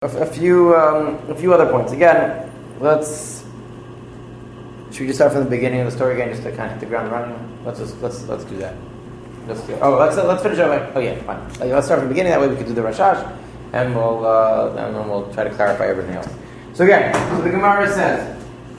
A few other points. Again, should we just start from the beginning of the story again, just to kind of hit the ground running? Let's do that. Let's finish up. Oh yeah, fine. Let's start from the beginning. That way we can do the Rashash, and we'll try to clarify everything else. So again, the Gemara says.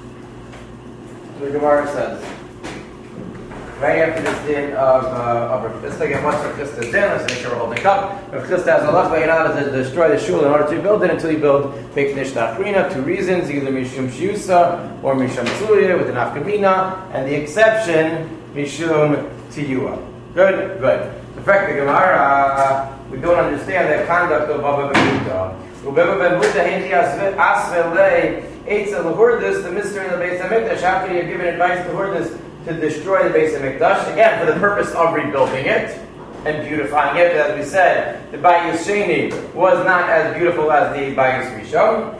Right after this din of Rav Chisda, again, what's Rav Chisda's din? Let's make sure we're holding up. Rav Chisda has a lot you're not allowed to destroy the shul in order to rebuild it until you build Beit Knish Achrina. 2 reasons, either Mishum Shiusa or Mishum Tzuya with an Afkamina, and the exception, Mishum Tiyua. Good. In fact, the Gemara, we don't understand the conduct of Baba Ben Buddha. Baba Ben Buddha, Hindi Asvelei, Eitzel Hurdus, the mystery of the Beis HaMikdash, after you have given advice to Hurdus to destroy the Beis HaMikdash, again, for the purpose of rebuilding it and beautifying it. As we said, the Bayis Sheni was not as beautiful as the Bayis Rishon.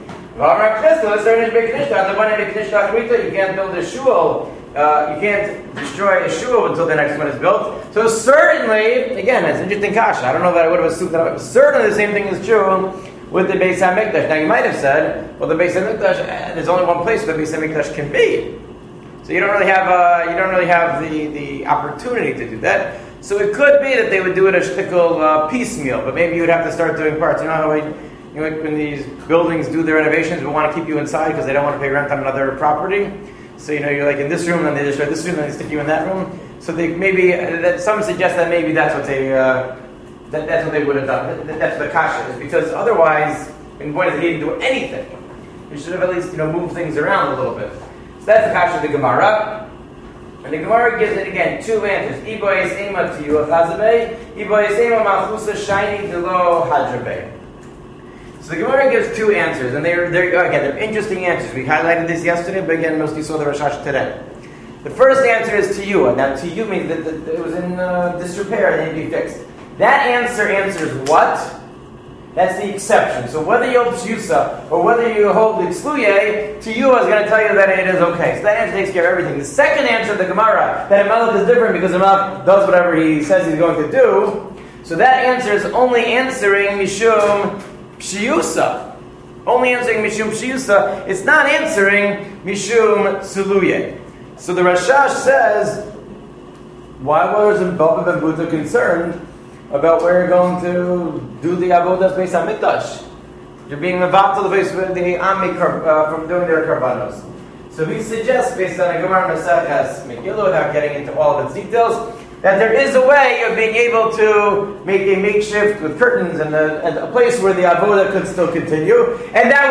You can't build a shul. You can't destroy a shul until the next one is built. So certainly, again, it's an interesting kasha. I don't know that I would have assumed that. Certainly the same thing is true with the Beis HaMikdash. Now you might have said, well, the Beis HaMikdash, there's only one place where the Beis HaMikdash can be. So you don't really have the opportunity to do that. So it could be that they would do it a shtickle piecemeal, but maybe you would have to start doing parts. You know how when these buildings do their renovations, we want to keep you inside because they don't want to pay rent on another property. So you're like in this room, and they destroy this room, and they stick you in that room. So they some suggest that maybe that's what they that's what they would have done. That's the kasha is, because otherwise, the point is he didn't do anything. You should have at least moved things around a little bit. So that's the kasha of the Gemara. And the Gemara gives it again 2 answers. Iboyes ema tiyu achazabei, iboyes ema malchusa shiny delo hadrabei. So the Gemara gives 2 answers, and they're interesting answers. We highlighted this yesterday, but again, most of you saw the Rashash today. The first answer is tiyu. Now tiyu means that it was in disrepair and it needed to be fixed. That answers what? That's the exception. So whether you hold Pshusa or whether you hold Itzluye, to you is going to tell you that it is okay. So that answer takes care of everything. The second answer of the Gemara, that a Melech is different because a Melech does whatever he says he's going to do. So that answer is only answering Mishum Pshusa. Only answering Mishum Pshusa. It's not answering Mishum Tzuluye. So the Rashash says, why was Baba Ben Buddha concerned about where you're going to do the avodas Beis HaMikdash? You're being mevatel the Ami from doing their karbanos. So he suggests, based on a Gemara Maseches Megillah, without getting into all of its details, that there is a way of being able to make a makeshift with curtains and a place where the avodah could still continue. And that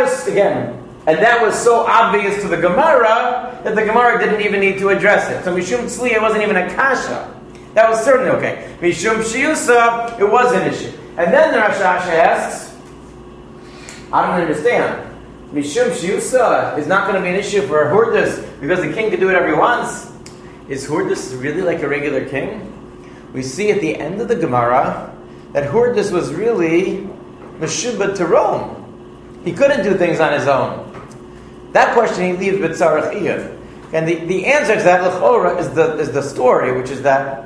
was so obvious to the Gemara that the Gemara didn't even need to address it. So Mishum Tzliya wasn't even a kasha. That was certainly okay. Mishum Shiusa, it was an issue. And then the Rashash asks, I don't understand. Mishum Shiusa is not going to be an issue for Hurdus because the king can do whatever he wants. Is Hurdus really like a regular king? We see at the end of the Gemara that Hurdus was really Meshubah to Rome. He couldn't do things on his own. That question he leaves with Tzarech Iyad. And the answer to that L'chora is the story, which is that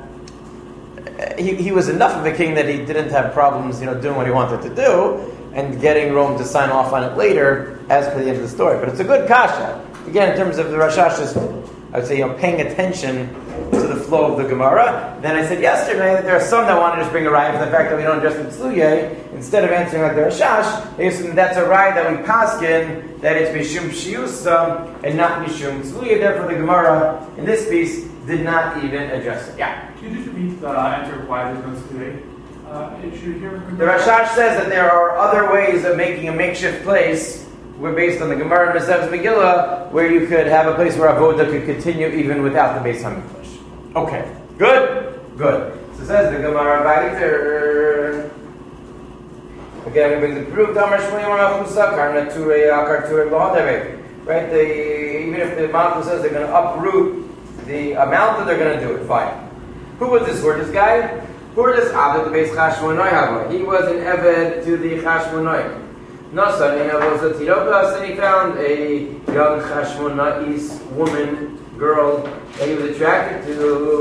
he was enough of a king that he didn't have problems, doing what he wanted to do and getting Rome to sign off on it later, as per the end of the story. But it's a good kasha. Again, in terms of the Rashash, I would say, paying attention to the flow of the Gemara. Then I said yesterday that there are some that want to just bring a raya for the fact that we don't address the Tzluye. Instead of answering like the Rashash, they assume that's a raya that we paskin, that it's Mishum Shiusa and not Mishum Tzluye. Therefore, the Gemara in this piece did not even address it. Yeah. Can you just repeat the answer of why there's no Tzluye? The Rashash says that there are other ways of making a makeshift place. We're based on the Gemara and Maseches Megillah, where you could have a place where avodah could continue even without the Beis HaMikdash. Okay, good. So it says the Gemara Vayiter. Again, we bring the proof. Damar Shmuel Malchusa Karna Turei Akar Turei B'Hadavei. Right? Even if the Malchus says they're going to uproot the amount that they're going to do it, fine. Who was this Hurdus guy? Hurdus Aved the Beis Chashmonai Hava. He was an Eved to the Chashmonai. Nasan and he found a young Chashmonais woman, girl, that he was attracted to.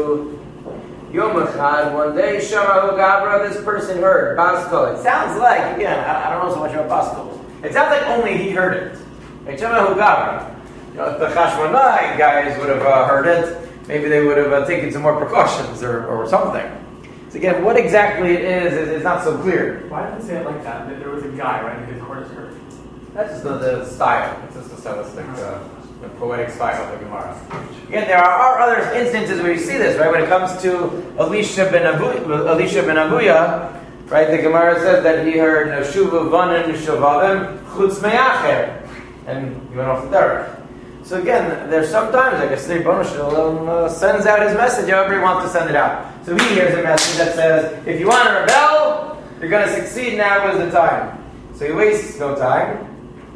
Yom Echad, one day, Shamahu Gabra, this person heard, Baskol. It sounds like, again, I don't know so much about Baskol. It sounds like only he heard it. If the Chashmonai guys would have heard it, maybe they would have taken some more precautions or something. So again, what exactly it is not so clear. Why did it say it like that? That there was a guy, right, in his quarters heard. That's just the style. It's just the stylistic, the poetic style of the Gemara. Again, there are other instances where you see this, right? When it comes to Elisha ben Abuya, right? The Gemara says that he heard Shuvu Vanin Shavavim Chutz Me'acher, and he went off the derech. So again, there's sometimes, I guess, the Rebbeinu Shalom sends out his message however he wants to send it out. So he hears a message that says, if you want to rebel, you're going to succeed, now is the time. So he wastes no time.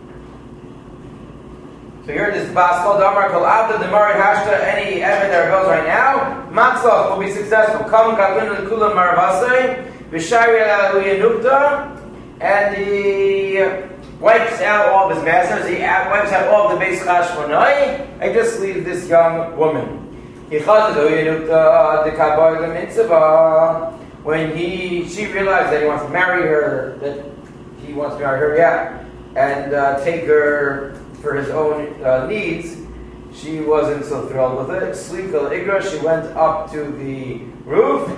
So here this Bas called Amar Kol Abda Demarid Hashta, any Evan that rebels right now, Matzlach will be successful. Come Katlin L'Kulam Maravasai, V'shari Elu Yenukta, and he wipes out all of his masters, he wipes out all of the Beis Chashmonai, and just leaves this young woman. When she realized that he wants to marry her, and take her for his own needs, she wasn't so thrilled with it. Slikal Igra, she went up to the roof.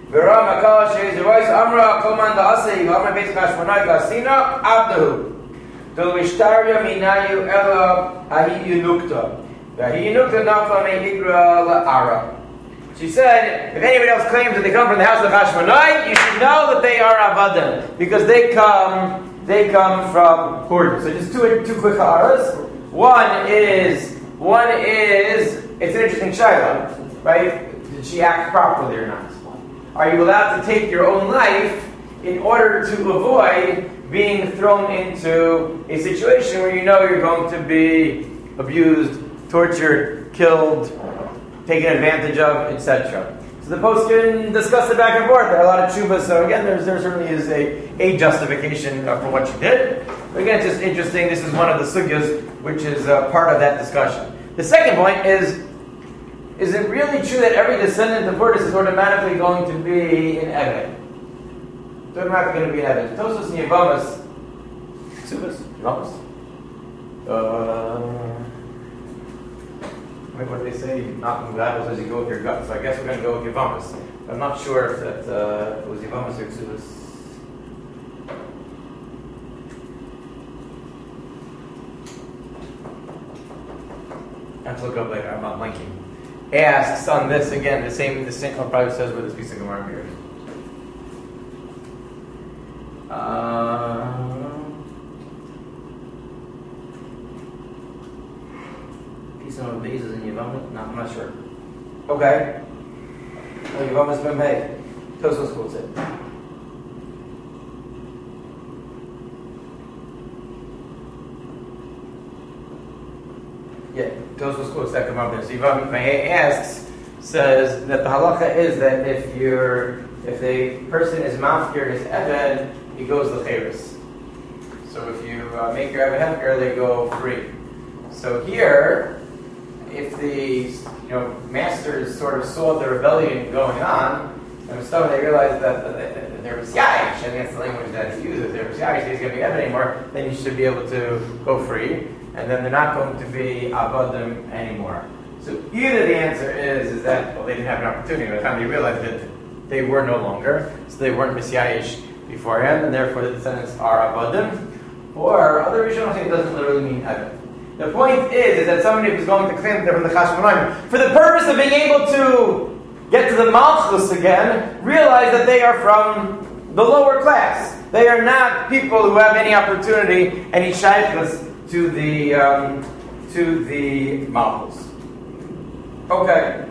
She said, if anybody else claims that they come from the house of Hashmonai, you should know that they are Avadim, because they come from Hurd. So just two quick ha'aras. One is it's an interesting shayla, right? Did she act properly or not? Are you allowed to take your own life in order to avoid being thrown into a situation where you know you're going to be abused, tortured, killed, taken advantage of, etc.? So the poskim discuss it back and forth. There are a lot of tshuvas, so again, there certainly is a justification for what she did. But again, it's just interesting. This is one of the sugyas which is part of that discussion. The second point is it really true that every descendant of Hurd is automatically going to be an Eved? It's automatically going to be an Eved. Tosos and Yavamas, Ksubas, Yavamas. What do they say? Not from God says you go with your gut. So I guess we're going to go with Yavamas. I'm not sure if that was Yavamas or Ksubas. I have to look up later. I'm not blinking. Asks on this again. The same probably says where this piece of Gemara appears. Piece of bases in Yavamas. No, I'm not sure. Okay. Oh, Yavamas ben Pei. Tosos quotes it. Yeah, Tosos quotes that Gemara there. So Yivam asks, says that the halacha is that if the person is mafkir his eved, he goes l'cheres. So if you make your eved hefker, they go free. So here, if the masters sort of saw the rebellion going on, and so they realized that there was yayish, and that's the language that he uses. There was yayish, he's going to be eved anymore. Then you should be able to go free. And then they're not going to be avadim anymore. So either the answer is that, well, they didn't have an opportunity by the time they realized that they were no longer, so they weren't misyayish beforehand, and therefore the descendants are avadim, or other Rishonim say it doesn't literally mean avadim. The point is that somebody who's going to claim that they're from the Chashmonai, for the purpose of being able to get to the Malchus again, realize that they are from the lower class. They are not people who have any opportunity, any shaykhs, to the Malchus. Okay.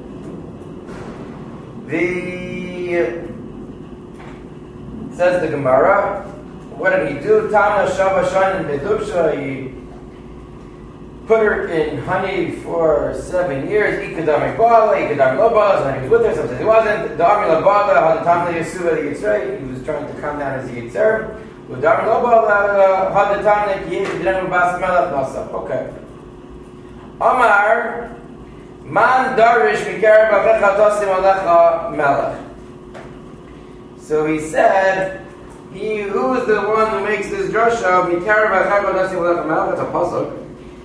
Says the Gemara, what did he do? Tana Shava Shan and Medusha, he put her in honey for 7 years. Ikadam Ibala, Ikadam Lobaz, when he was with her, sometimes he wasn't. Da'ami Labala, Hadatam Yasuva the Yitzray, he was trying to come down as the Yitzray. Okay. Amar Man Darish Mikar Bavecha Tosim Alecha Melech. So he said, who is the one who makes this drasha of Mikar B'Achar B'Nasi B'Lach Malach? That's a pasuk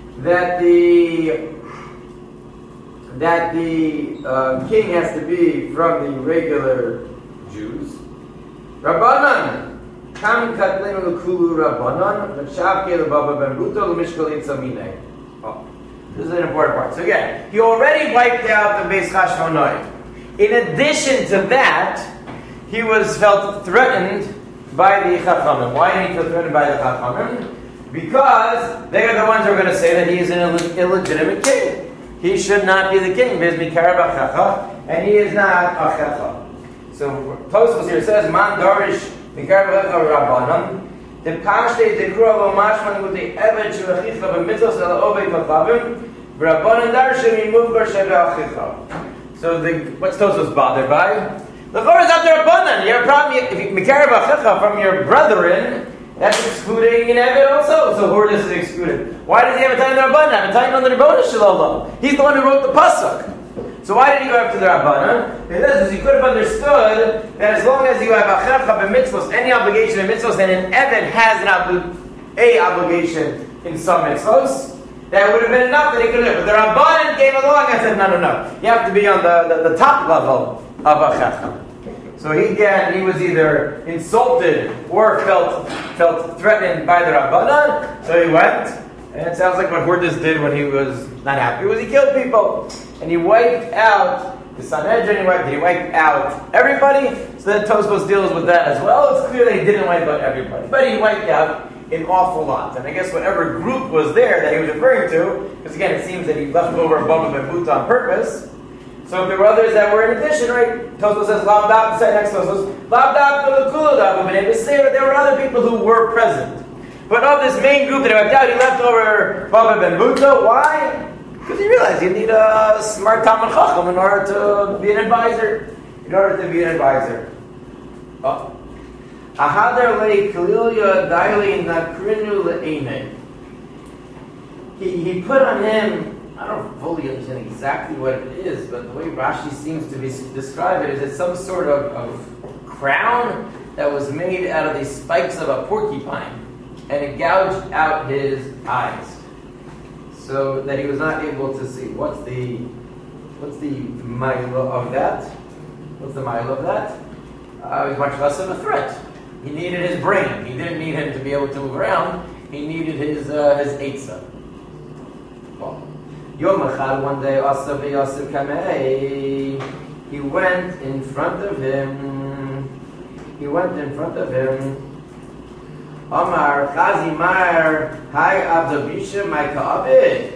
that the king has to be from the regular Jews. Rabbanan Kam Katlenu L'Kulu Rabbanan V'Shavke L'Baba Ben Buto L'Mishkal Yitzamine. Oh, this is an important part. So again, he already wiped out the Beis Chashmonai. In addition to that, he was felt threatened by the Chachamim. Why did he feel threatened by the Chachamim? Because they are the ones who are going to say that he is an illegitimate king. He should not be the king, and he is not a Checha. So Tosfos here says, Man Darish Mikar B'Checha Rabbanan the Pashte Dekura Lo Mashman with the Evet Shulachicha B'Mitzos El Ovei V'Chavim Rabbanan Darshim Yimuv Bar Sheva Achicha. So what's Tosfos bothered by? The Chor is not the Rabbanan. You have a problem if Mikar B'Checha from your brethren. That's excluding an Evet also. So Hordis is excluded. Why does he have a time on the Rabbanan? Have a time on the Rebbeinu Shalom. He's the one who wrote the pasuk. So why did he go after the Rabbanan? Because he could have understood that as long as you have Achecha b'mitzvos, any obligation in mitzvos, and an Evet has an obligation in some mitzvos, that would have been enough that he could have. But the Rabbanan came along and said, no. You have to be on the top level of Achecha. So he was either insulted or felt threatened by the Rabbanan. So he went, and it sounds like what Hordis did when he was not happy was he killed people, and he wiped out the Sanhedrin. He wiped out everybody. So then Tosfos deals with that as well. It's clear that he didn't wipe out everybody, but he wiped out an awful lot. And I guess whatever group was there that he was referring to, because again it seems that he left over Baba Ben Buta on purpose. So if there were others that were in addition, right? Tosfos says, Lavdab, say next Tosfos, Lavdab Kuludab, but they say that there were other people who were present. But of this main group that he wiped out, he left over Baba Ben Buta. Why? Because he realized you need a smart Talmid Chacham in order to be an advisor. Oh. Ahadar le Kalilia Daili Nakrinu le'ene. He put on him, I don't fully understand exactly what it is, but the way Rashi seems to describe it is it's some sort of crown that was made out of the spikes of a porcupine, and it gouged out his eyes, so that he was not able to see. What's the ma'ila of that? He was much less of a threat. He needed his brain. He didn't need him to be able to move around. He needed his eitzah. Well, Yom Echad, one day, Asav Yasir Kamei, he went in front of him. Amar Chazi Mar Hai Abdabisha my Ka'abid.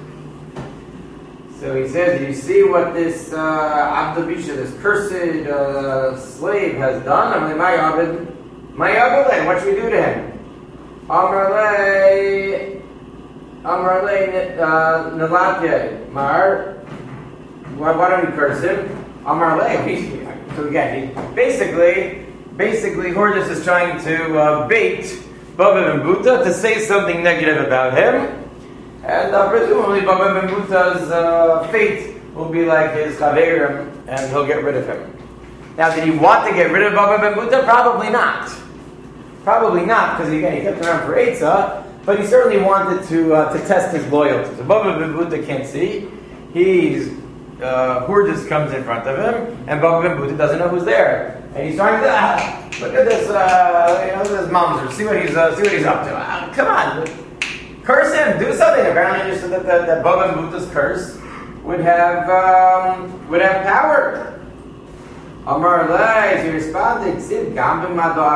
So he says, you see what this Abdabisha, this cursed slave has done? I'm like, my Abdabisha, what should we do to him? Amar Nalatye Mar, why don't we curse him? Amar Le. So again, basically, Hordis is trying to bait Baba Ben Buta to say something negative about him, and presumably Baba Ben Buta's fate will be like his Chaverim, and he'll get rid of him. Now, did he want to get rid of Baba Ben Buta? Probably not, because again, he kept around for Eitzah, but he certainly wanted to test his loyalty. So Baba Ben Buta can't see. Hordis comes in front of him, and Baba Ben Buta doesn't know who's there. And he's trying to look at this, this mamzer. See what he's up to. Come on, curse him. Do something. Apparently, just so that Baba Ben Buta's curse would have power. Amar Lei, he responded, "Sid gambim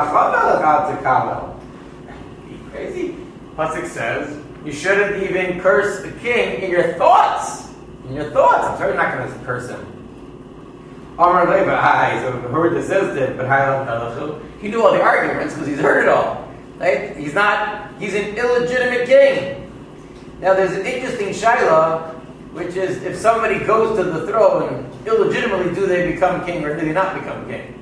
crazy." Pasuk says you shouldn't even curse the king in your thoughts. I'm certainly not going to curse him. Amar Lei, so Hordis says it, but he knew all the arguments because he's heard it all. Right? He's an illegitimate king. Now there's an interesting shaila, which is if somebody goes to the throne illegitimately, do they become king or do they not become king?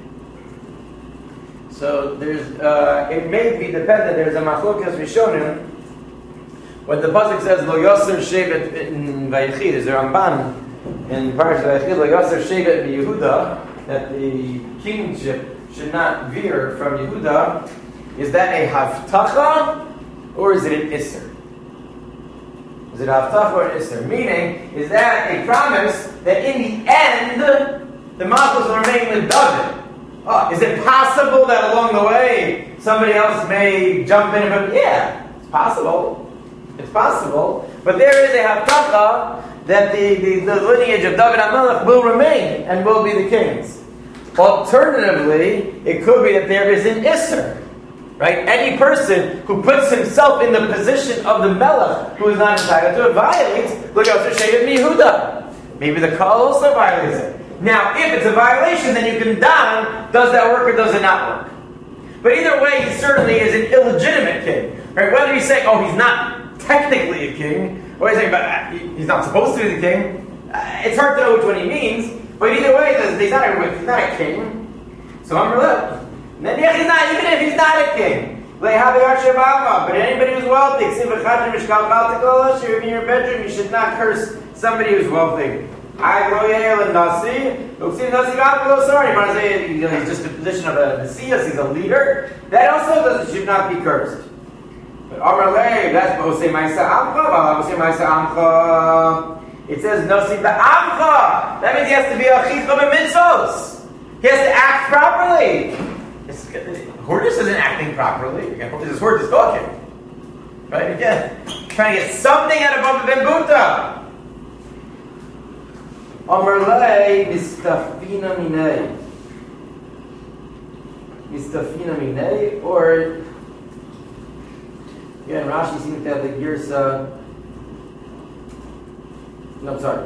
So there's it may be dependent. There's a machlokas rishonim. When the pasuk says lo yasser shevet in Vayechid, is a Ramban in Parashat Vayechid, lo yasser shevet in Yehuda, that the kingship should not veer from Yehuda, is that a haftacha or is it an isser? Is it a haftacha or an isser? Meaning, is that a promise that in the end the Malchus will remain with David? Is it possible that along the way somebody else may jump in and yeah, it's possible. It's possible. But there is a haftacha that the lineage of David HaMelech will remain and will be the kings. Alternatively, it could be that there is an isser. Right? Any person who puts himself in the position of the Melech who is not entitled to it violates L'Yosef Shevet Yehuda. Maybe the Kal also violates it. Now, if it's a violation, then you can don, does that work or does it not work? But either way, he certainly is an illegitimate king. Right? Whether he's saying, he's not technically a king, or he's saying, but he's not supposed to be the king, it's hard to know which one he means, but either way, he's not a king. So I'm related. Then he's not, even if he's not a king. But anybody who's wealthy, if you're in your bedroom, you should not curse somebody who's wealthy. He's just a position of a messias, he's a leader. That also should not be cursed. But that's Osei Ma'aseh Amcha. It says Nosi Ba'amcha. That means he has to be a chizba b'mitzvos. He has to act properly. Hortus isn't acting properly. This Hortus is talking. Right? Again, trying to get something out of Baba Ben Buta. Amarlei mistafina minei. Mistafina minei, or again, Rashi seems to have the girsa. No, sorry,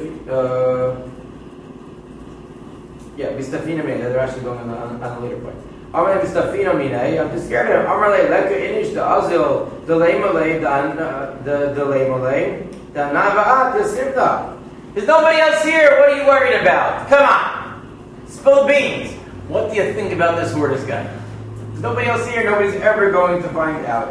mistafina minei. They're actually going on a later point. Amarlei mistafina minei. I'm just scared of him. Amarlei leka inish the azil the leimalei the leimalei the navaat the sifta. There's nobody else here. What are you worried about? Come on. Spill beans. What do you think about this Hortus guy? There's nobody else here. Nobody's ever going to find out.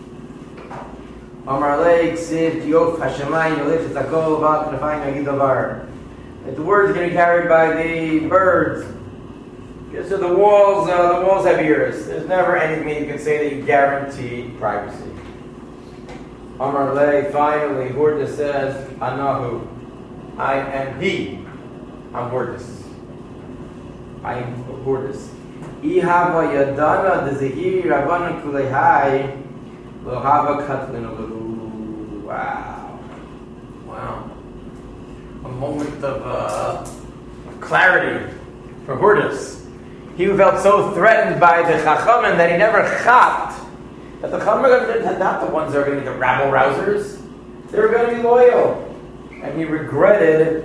The word is going to be carried by the birds. So the walls have ears. There's never anything you can say that you guarantee privacy. Amar Le, finally, Hortus says, Anahu. I am he. I'm Hortus. I am Hortus. Ihava yadana dezehir rabbanan kulehai lohava katlinu. Wow. A moment of clarity for Hortus. He who felt so threatened by the Chachamim that he never chapped that the Chachamim are not the ones that are going to be the rabble-rousers. They were going to be loyal. And he regretted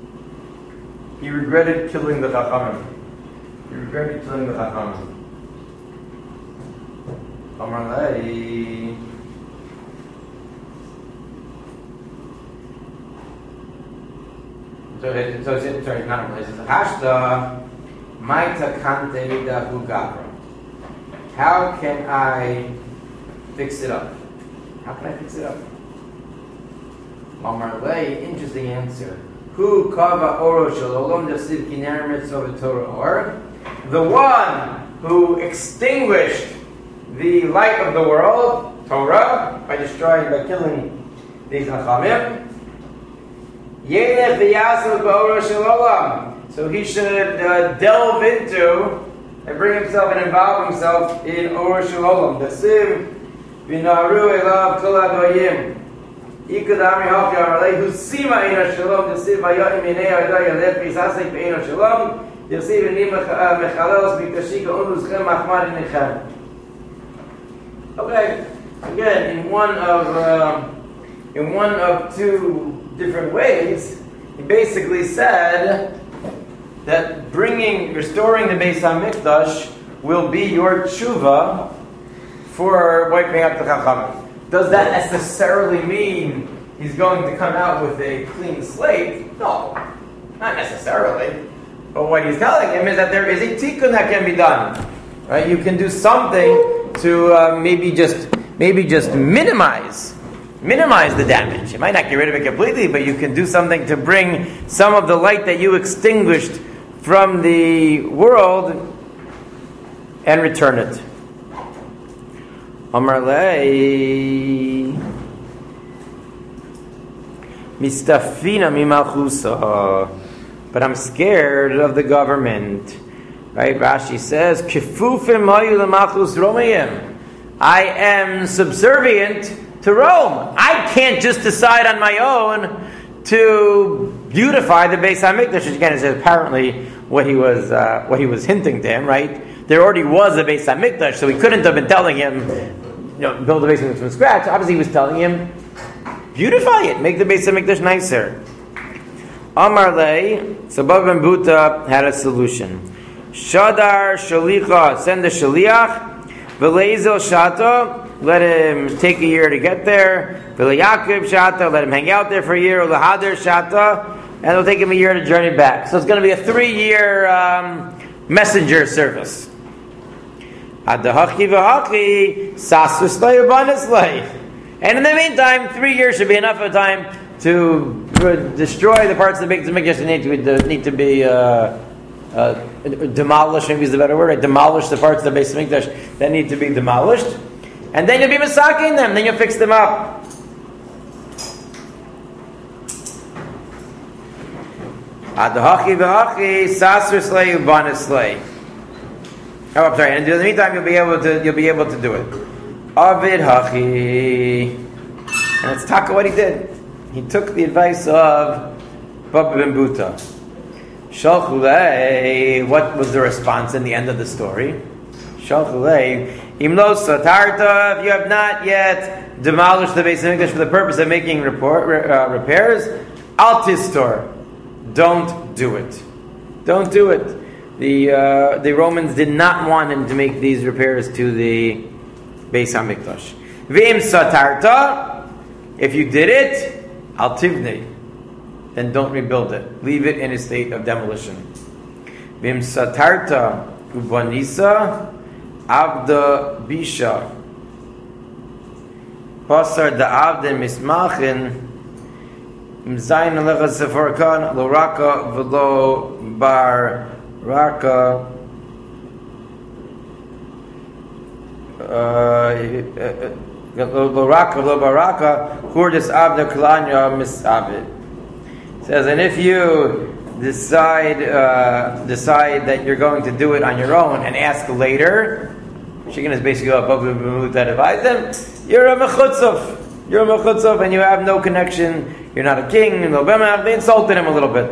killing the Chachamim. Amar Lei. Sorry, not Amar Lei. It's Hashta Maita Kante Dahu Gavra. How can I fix it up? Amar Lei, interesting answer. Hu kava oro shalom dasiv kinar mitzvah Torah or the one who extinguished the light of the world, Torah, by killing the Chachamim. Yelech v'yasu ba'oro shalom. So he should delve into and bring himself and involve himself in Or Shalom. Dasiv v'naru elav kol hagoyim. Ikud Amri Halki Amarlei Husima Eino Shalom Desiv Vayoim Yinei Ayodah Yalef V'Yisasek Be'eino Shalom Desiv Yini Mechalelos B'Ktashika Unuzchem Machmar Yinechem. Okay, again, in one of two different ways, he basically said that restoring the Beis HaMikdash will be your tshuva for wiping out the Chachamim. Does that necessarily mean he's going to come out with a clean slate? No, not necessarily. But what he's telling him is that there is a tikkun that can be done. Right? You can do something to maybe just minimize the damage. You might not get rid of it completely, but you can do something to bring some of the light that you extinguished from the world and return it. Amar lei mistafina mimalchusa, but I'm scared of the government. Right? Rashi says, "Kifufim hayu lemalchus Romeim." I am subservient to Rome. I can't just decide on my own to beautify the Beis Hamikdash. Which again is apparently what he was hinting to him. Right? There already was a Beis Hamikdash, so he couldn't have been telling him, build a Beis Hamikdash from scratch. Obviously, he was telling him, beautify it, make the Beis Hamikdash nicer. Amar lei, so Baba ben Buta had a solution. Shadar shalicha, send a shaliach. V'leizel shata, let him take a year to get there. V'leyakiv shata, let him hang out there for a year. V'lehader shata, and it'll take him a year to journey back. So it's going to be a 3-year messenger service. Adahachi v'hachi, sasus le'ubanis. And in the meantime, 3 years should be enough of time to destroy the parts of the Beis Hamikdash that need to be demolished. Maybe is the better word. Right? Demolish the parts of the Beis Hamikdash that need to be demolished, and then you'll be masaking them. Then you'll fix them up. Adahachi v'hachi, sasus le'ubanis. Oh, I'm sorry. And in the meantime, you'll be able to do it. Avid hachi, and it's taka what he did. He took the advice of Baba ben Buta. Shalchulei. What was the response in the end of the story? Shalchulei. Imlo satarta. If you have not yet demolished the Beis Hamikdash for the purpose of making repairs, al tistor. Don't do it. Don't do it. The Romans did not want him to make these repairs to the Beis Hamikdash. V'im satarta, if you did it, al tivnei, then don't rebuild it. Leave it in a state of demolition. V'im satarta ubanisa avda bisha pasar da avda mismachin mzayin alecha sefarkan lo raka v'lo bar raka says, and if you decide that you're going to do it on your own and ask later, Shikin is basically that advise them, you're a mechutzov. You're a mechutzov and you have no connection. You're not a king. They insulted him a little bit.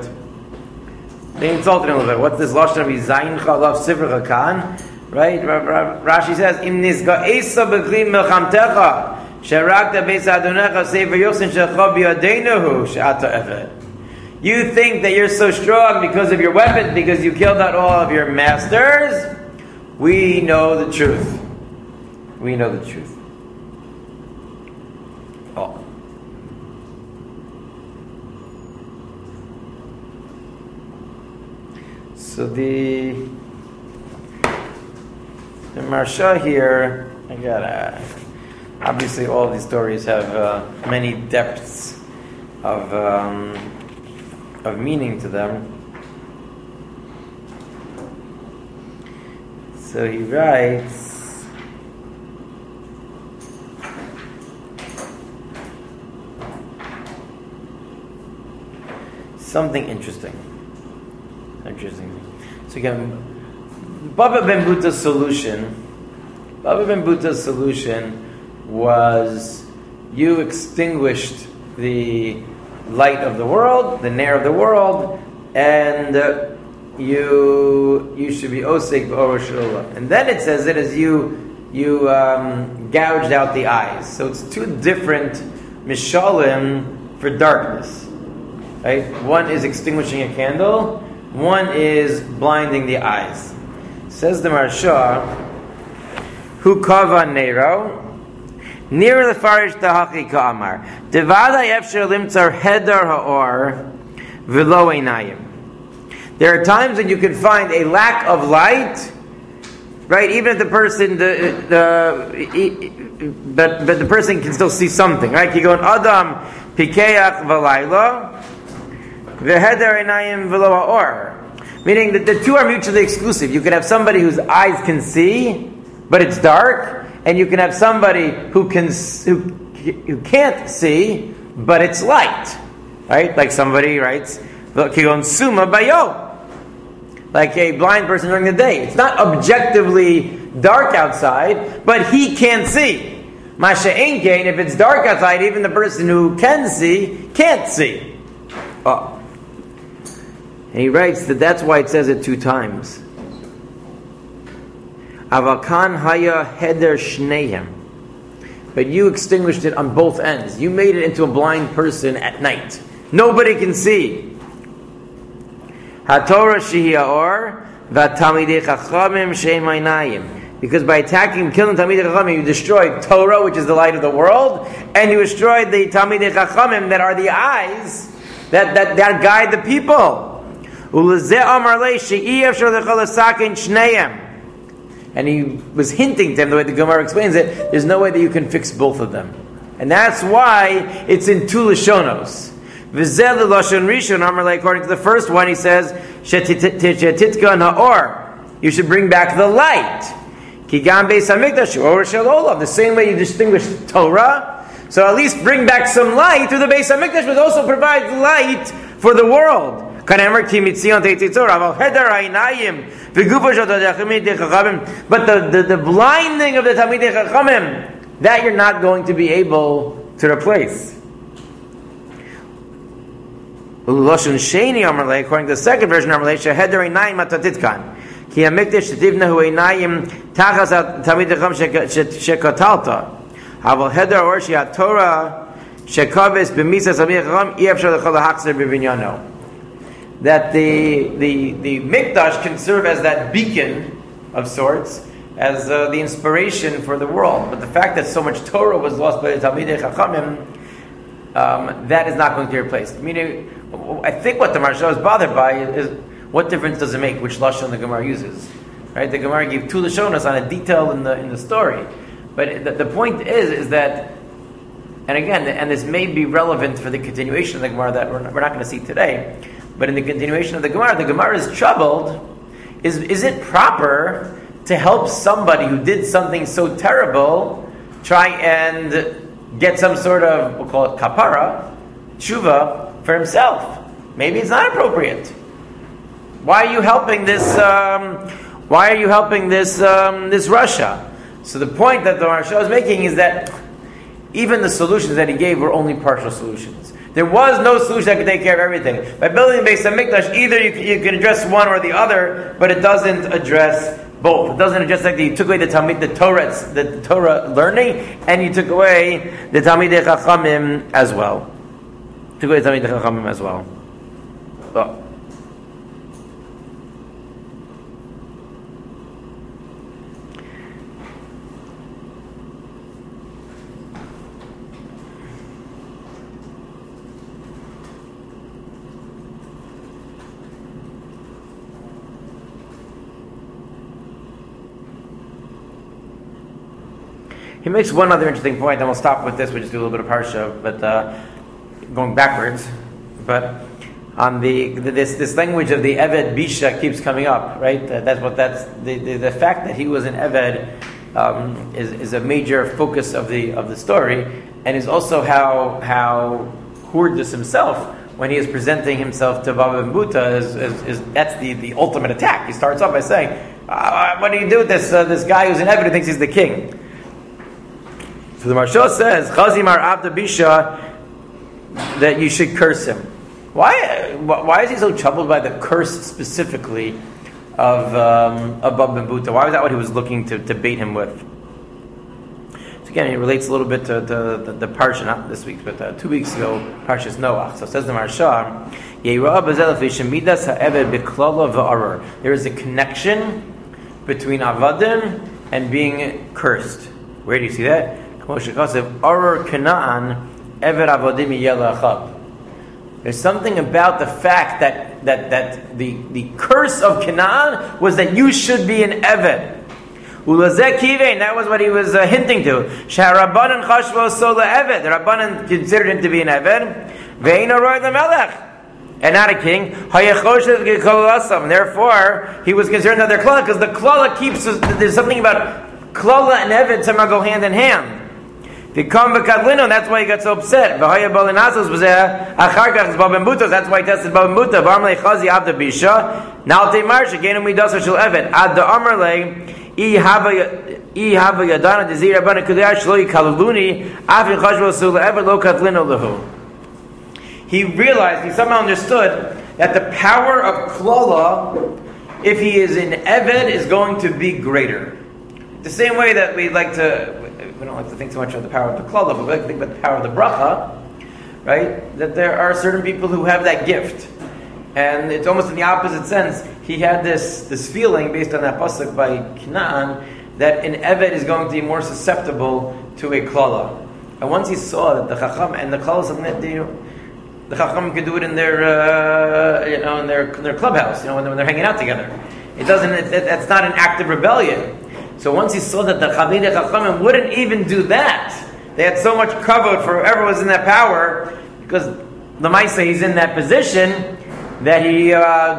What's this lashon of Zayin Chalav Sifra Chakan? Right? Rashi says, "Im nisga'esa b'kli melchamtecha, sherakta beis adonecha sefer yosin shecha biyadeinahu she'ata eved." You think that you're so strong because of your weapons, because you killed out all of your masters? We know the truth. We know the truth. Oh. So the Marsha here, obviously all these stories have many depths of meaning to them. So he writes, something interesting. So again, Baba ben Buta's solution was, you extinguished the light of the world, the nair of the world, and you should be osek b'orosh olah. And then it says it as you gouged out the eyes. So it's two different mishalim for darkness. Right? One is extinguishing a candle. One is blinding the eyes. Says the Marsha, who kava nero, near the farish tahaki ka'amar, devada yefshir limtzar heder ha'or v'lo einayim. There are times when you can find a lack of light, right? Even if the person, but the person can still see something, right? You go in Adam pikeach v'layla v'heder einayim v'lo ha'or. Meaning that the two are mutually exclusive. You can have somebody whose eyes can see, but it's dark, and you can have somebody who can't see, but it's light. Right? Like somebody writes, Suma Bayo. Like a blind person during the day. It's not objectively dark outside, but he can't see. Masha Einkein, if it's dark outside, even the person who can see, can't see. Oh. And he writes that that's why it says it 2 times. Avakan haya heder shnehem. But you extinguished it on both ends. You made it into a blind person at night. Nobody can see. HaTorah shehi ha'or v'tamidei chachamim she'em einayim. Because by attacking, killing Talmidei Chachamim, you destroyed Torah, which is the light of the world, and you destroyed the Talmidei Chachamim, that are the eyes that guide the people. And he was hinting to him, the way the Gemara explains it, there's no way that you can fix both of them. And that's why it's in 2 Lashonos. According to the first one, he says, you should bring back the light. The same way you distinguish Torah, so at least bring back some light through the Beis HaMikdash, which also provides light for the world. But the blinding of the Talmidei Chachamim, that you're not going to be able to replace. According to the second version, Ki hamikdash shetivnahu einayim tachas Talmidei Chacham shekatalta. Havel heder or shehatorah shekaves b'misas Talmidei Chacham iefshar lechol hachzer b'binyano. That the mikdash can serve as that beacon of sorts, as the inspiration for the world. But the fact that so much Torah was lost by the Talmidei Chachamim, that is not going to be replaced. Meaning, I think what the Maharsha is bothered by is, what difference does it make which lashon the Gemara uses? Right? The Gemara gave 2 lashonos on a detail in the story, but the point is that, and again, and this may be relevant for the continuation of the Gemara that we're not going to see today. But in the continuation of the Gemara is troubled. Is it proper to help somebody who did something so terrible try and get some sort of, we'll call it kapara, tshuva, for himself? Maybe it's not appropriate. Why are you helping this? This Russia? So the point that the Maharsha is making is that even the solutions that he gave were only partial solutions. There was no solution that could take care of everything. By building the Beis HaMikdash, either you can address one or the other, but it doesn't address both. It doesn't address, like, you took away the Torah learning, and you took away the Talmidei Chachamim as well. Oh. He makes one other interesting point, and we'll stop with this. We'll just do a little bit of parsha, but going backwards. But on this language of the Eved Bisha keeps coming up, right? The fact that he was an Eved is a major focus of the story, and is also how Hurdus himself, when he is presenting himself to Baba and Buta, is that's the ultimate attack. He starts off by saying, "What do you do with this guy who's an Eved who thinks he's the king?" So the Maharsha says, Chazimar Abda Bisha, that you should curse him. Why is he so troubled by the curse specifically of Baba ben Buta? Why was that what he was looking to bait him with? So again, it relates a little bit to the parsha, not this week, but 2 weeks ago, Parshas Noach. So it says the Maharsha, there is a connection between Avadim and being cursed. Where do you see that? There's something about the fact that the curse of Canaan was that you should be an Eved. And that was what he was hinting to. The Rabbanan considered him to be an Eved. and not a king. And therefore, he was concerned that they're klala, because the klala keeps, there's something about klala and eved somehow go hand in hand. And that's why he got so upset. That's why he tested Baba Muta. Now Tamar again we does shall eved. Ad the Amarle he realized, he somehow understood that the power of klala, if he is in eved, is going to be greater. The same way that we don't like to think so much of the power of the klala, but we like to think about the power of the bracha, right? That there are certain people who have that gift. And it's almost in the opposite sense. He had this feeling based on that pasuk by Canaan that an eved is going to be more susceptible to a klala. And once he saw that the chacham and the klala, something that the chacham could do it in their in their clubhouse, when they're hanging out together. That's not an act of rebellion. So once he saw that the Chavidei Chachamim wouldn't even do that, they had so much kavod for whoever was in that power, because the Maisa, he's in that position, that he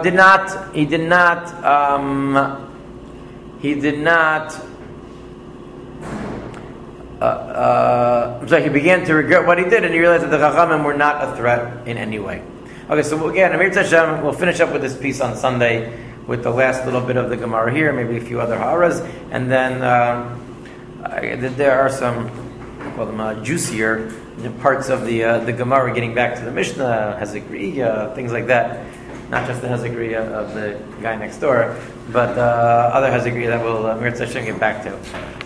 began to regret what he did, and he realized that the Chachamim were not a threat in any way. Okay, so again, Amir Tashem, we'll finish up with this piece on Sunday, with the last little bit of the Gemara here, maybe a few other haras, and then there are some, call them juicier parts of the Gemara, getting back to the Mishnah, Hezekriya, things like that. Not just the Hezekriya of the guy next door, but other Hezekriya that we'll Mirza get back to.